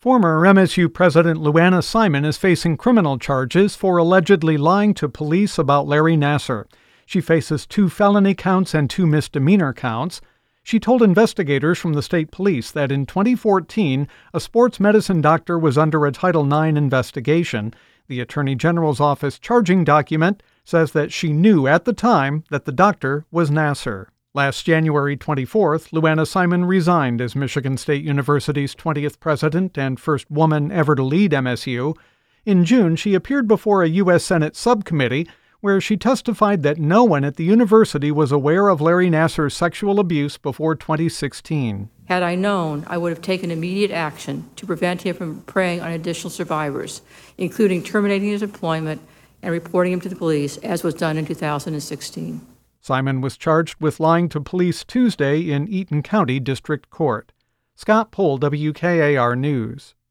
Former MSU President Lou Anna Simon is facing criminal charges for allegedly lying to police about Larry Nassar. She faces 2 felony counts and 2 misdemeanor counts. She told investigators from the state police that in 2014, a sports medicine doctor was under a Title IX investigation. The Attorney General's office charging document says that she knew at the time that the doctor was Nassar. Last January 24th, Lou Anna Simon resigned as Michigan State University's 20th president and first woman ever to lead MSU. In June, she appeared before a U.S. Senate subcommittee where she testified that no one at the university was aware of Larry Nassar's sexual abuse before 2016. Had I known, I would have taken immediate action to prevent him from preying on additional survivors, including terminating his employment and reporting him to the police, as was done in 2016. Simon was charged with lying to police Tuesday in Eaton County District Court. Scott Pohl, WKAR News.